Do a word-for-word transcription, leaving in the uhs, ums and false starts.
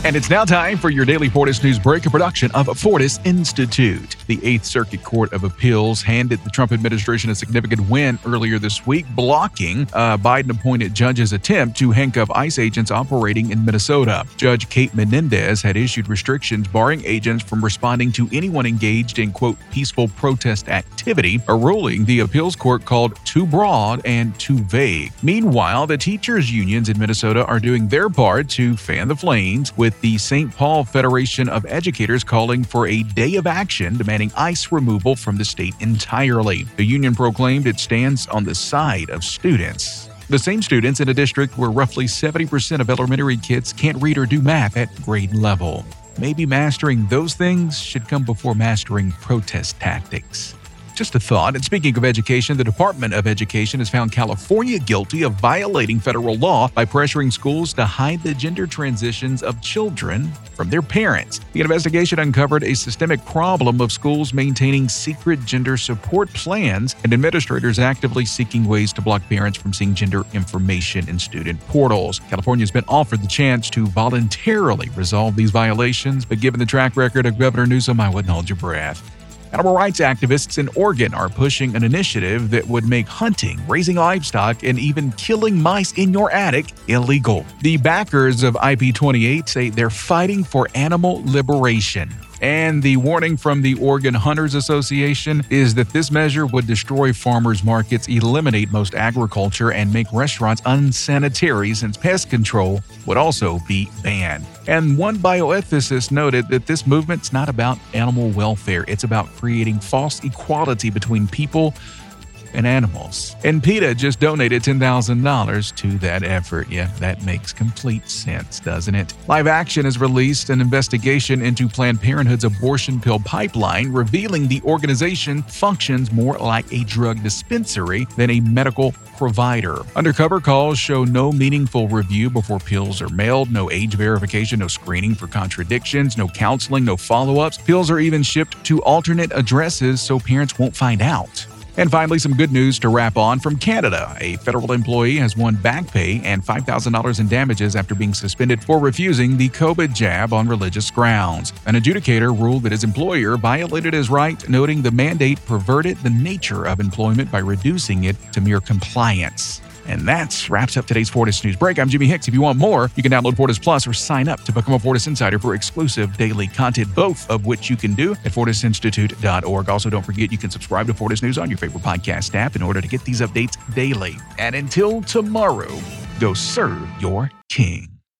And it's now time for your daily Fortis News Break, a production of Fortis Institute. The Eighth Circuit Court of Appeals handed the Trump administration a significant win earlier this week, blocking a Biden-appointed judge's attempt to handcuff ICE agents operating in Minnesota. Judge Kate Menendez had issued restrictions barring agents from responding to anyone engaged in, quote, peaceful protest activity, a ruling the appeals court called too broad and too vague. Meanwhile, the teachers' unions in Minnesota are doing their part to fan the flames, with the Saint Paul Federation of Educators calling for a day of action demanding ICE removal from the state entirely. The union proclaimed it stands on the side of students. The same students in a district where roughly seventy percent of elementary kids can't read or do math at grade level. Maybe mastering those things should come before mastering protest tactics. Just a thought. And speaking of education, the Department of Education has found California guilty of violating federal law by pressuring schools to hide the gender transitions of children from their parents. The investigation uncovered a systemic problem of schools maintaining secret gender support plans and administrators actively seeking ways to block parents from seeing gender information in student portals. California has been offered the chance to voluntarily resolve these violations, but given the track record of Governor Newsom, I wouldn't hold your breath. Animal rights activists in Oregon are pushing an initiative that would make hunting, raising livestock, and even killing mice in your attic illegal. The backers of I P twenty-eight say they're fighting for animal liberation. And the warning from the Oregon Hunters Association is that this measure would destroy farmers markets, eliminate most agriculture, and make restaurants unsanitary, since pest control would also be banned. And one bioethicist noted that this movement's not about animal welfare. It's about creating false equality between people and animals. And PETA just donated ten thousand dollars to that effort. Yeah, that makes complete sense, doesn't it? Live Action has released an investigation into Planned Parenthood's abortion pill pipeline, revealing the organization functions more like a drug dispensary than a medical provider. Undercover calls show no meaningful review before pills are mailed, no age verification, no screening for contradictions, no counseling, no follow-ups. Pills are even shipped to alternate addresses so parents won't find out. And finally, some good news to wrap on from Canada. A federal employee has won back pay and five thousand dollars in damages after being suspended for refusing the COVID jab on religious grounds. An adjudicator ruled that his employer violated his right, noting the mandate perverted the nature of employment by reducing it to mere compliance. And that wraps up today's Fortis News Break. I'm Jimmy Hicks. If you want more, you can download Fortis Plus or sign up to become a Fortis Insider for exclusive daily content, both of which you can do at fortis institute dot org. Also, don't forget you can subscribe to Fortis News on your favorite podcast app in order to get these updates daily. And until tomorrow, go serve your king.